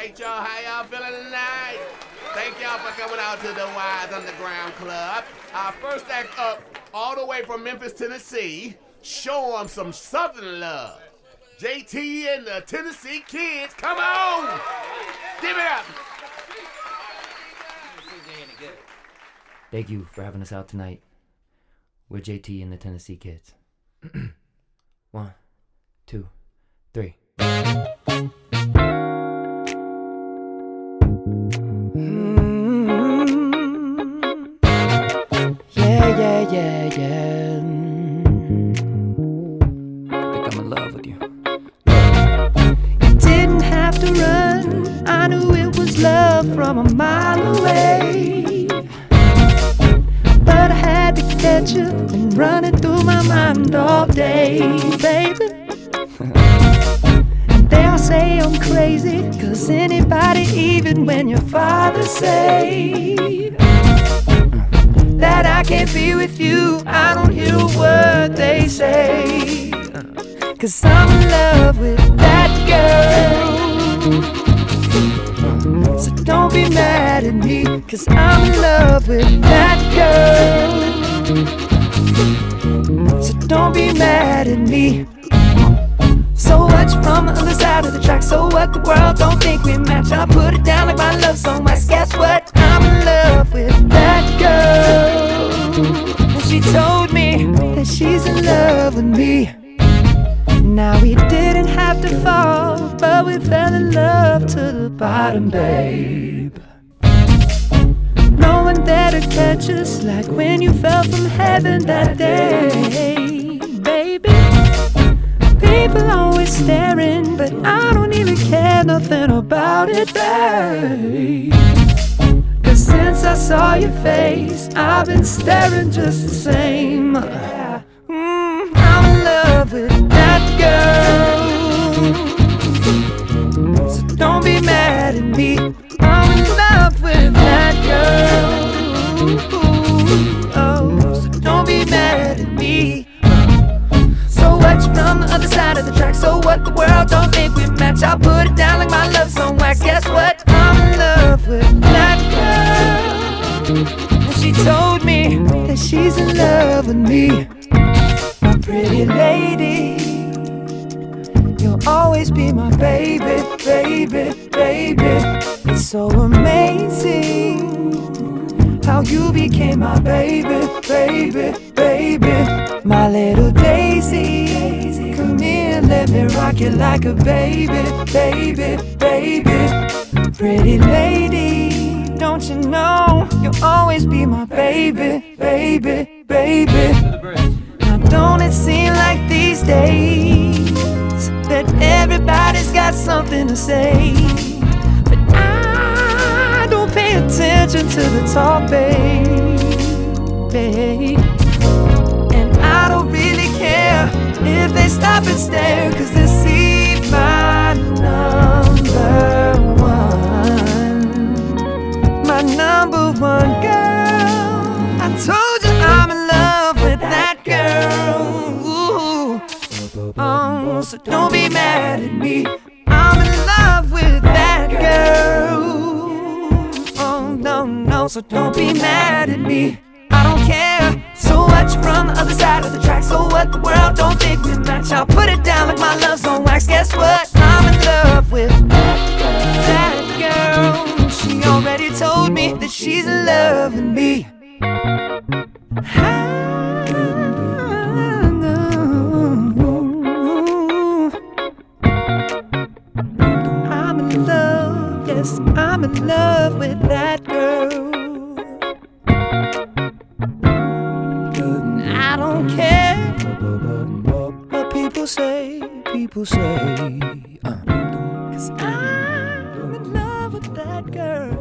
right, y'all. How y'all feeling tonight? Thank y'all for coming out to the Wise Underground Club. Our first act up, all the way from Memphis, Tennessee. Show them some Southern love. JT and the Tennessee Kids, come on! Give it up! Thank you for having us out tonight. We're JT and the Tennessee Kids. 1, 2, 3. Yeah. I think I'm in love with you. You didn't have to run. I knew it was love from a mile away. But I had to catch you and run it through my mind all day, baby. And they'll say I'm crazy, 'cause anybody, even when your father say that I can't be with you, I don't hear a word they say. 'Cause I'm in love with that girl. So don't be mad at me, 'cause I'm in love with that girl. So don't be mad at me. So much from the other side of the track. So what, the world don't think we match. I put it down like my love song. Guess what? I'm in love with that girl. And she told me that she's in love with me. Now we didn't have to fall, but we fell in love to the bottom, babe. No one there to catch us like when you fell from heaven that day, baby. People always staring, but I don't even care nothing about it, babe. 'Cause since I saw your face, I've been staring just the same. I'm in love with that girl. So don't be mad at me. I'm in love with that girl. Oh, so don't be mad at me. So what's from the other side of the track? So what, the world don't think we match. I'll put it down like my love song. Guess what? I'm in love with that girl. And she told me that she's in love with me. My pretty lady, you'll always be my baby, baby, baby. It's so amazing how you became my baby, baby, baby. My little daisy, come here, let me rock you like a baby, baby, baby. Pretty lady, don't you know you'll always be my baby, baby, baby. Now don't it seem like these days that everybody's got something to say, but I don't pay attention to the talk, baby. And I don't really care if they stop and stare, 'cause they see my number one, my number one girl. I told you I'm in love with that girl. Ooh. So don't be mad at me. I'm in love with that girl. Oh no, so don't be mad at me. I don't care. So much from the other side of the track. So what, the world don't think we match. I'll put it down like my love's on wax. Guess what? I'm in love with that girl. She already told me that she's in love with me. I'm in love, yes, I'm in love with that girl. I don't care what people say, 'cause I'm in love with that girl.